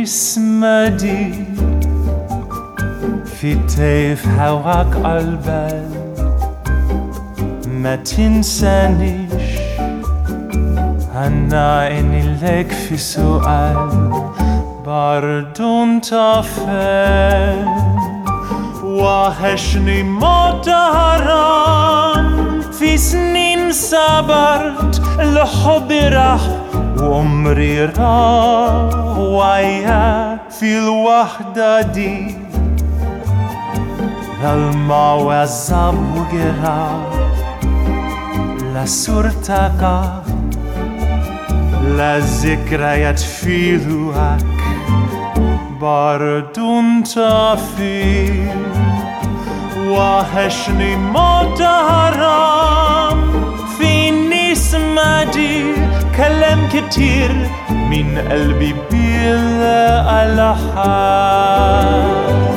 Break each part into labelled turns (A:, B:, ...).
A: نسمدي في طيف هواك عالبال ما تنسانيش أنا عيني لك في سؤال برضو انت فين وحشني موت حرام في سنين صبرت لحبي راح وعمري راح ويا في الوحدة دي ظلمة وعذاب وجراح لا صورتك لا ذكريات في روحك برضو انت فيه وحشني موت حرام في نسمتي كلام كتير من قلبي بلا ألحان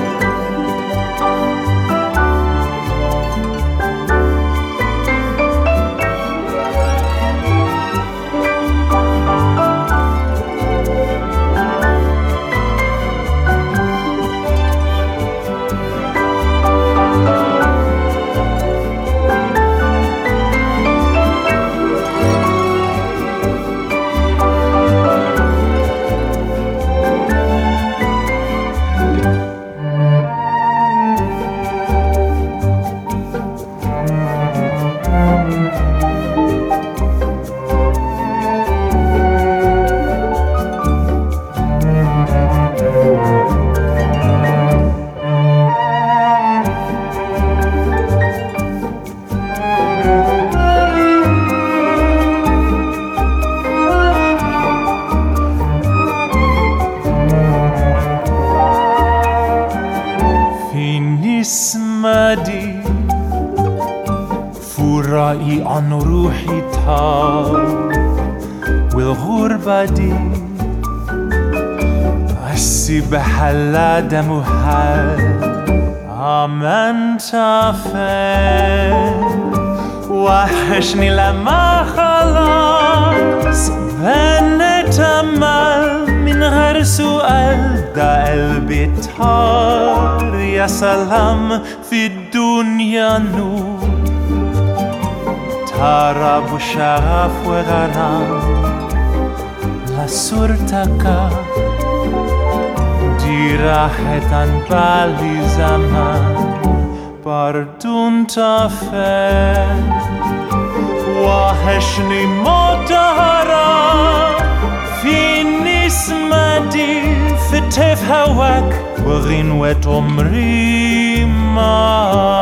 A: اسمدي فورائي عن روحي طار والغربة دي السباحة لا دم حال أنت فين وحشني لما خلاص بنت أمل من غير سؤال ده قلبي طار يا سلام في الدنيا نور طرب وشغف وغرام لا صورتك دي راحت عن بالي زمان برضو انت فين وحشني موت حرام في نسمتي في طيف هواك وغنوة عمري معاك